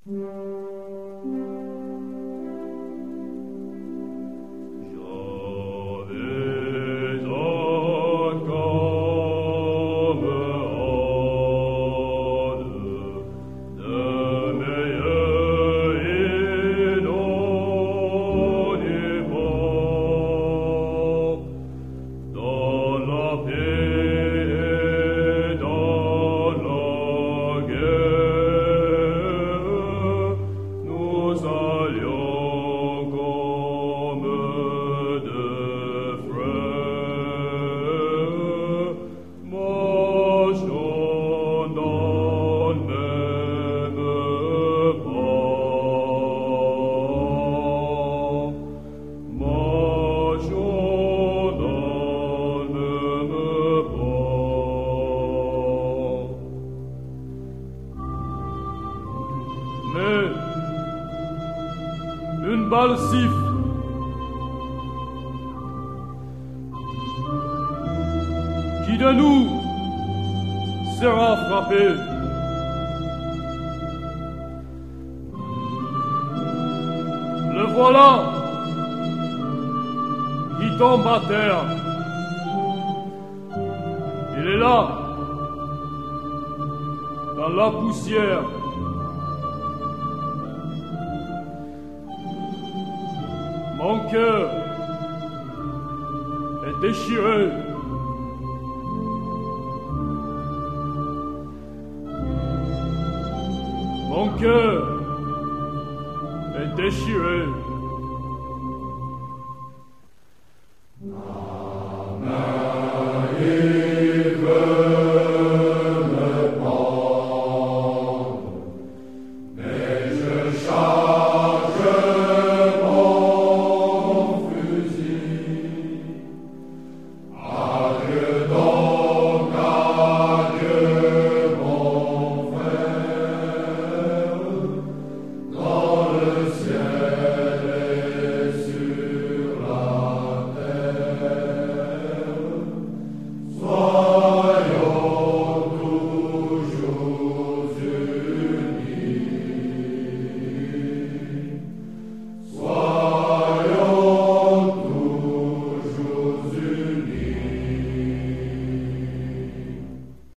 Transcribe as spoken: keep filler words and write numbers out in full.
Mais une balle siffle. Qui de nous sera frappé? Le voilà qui tombe à terre. Il est là, dans la poussière. Mon cœur est déchiré. Mon cœur est déchiré.